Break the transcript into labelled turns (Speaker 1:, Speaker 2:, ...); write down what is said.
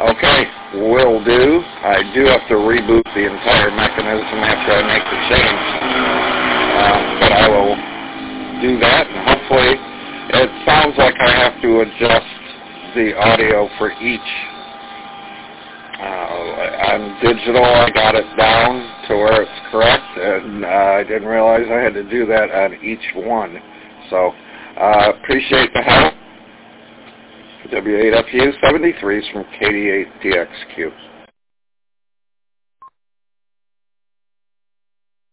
Speaker 1: Okay, will do. I do have to reboot the entire mechanism after I make the change. But I will do that, and hopefully it sounds like I have to adjust the audio for each. On digital, I got it down to where it's correct, and I didn't realize I had to do that on each one. So, appreciate the help. W8FU 73 is from KD8DXQ.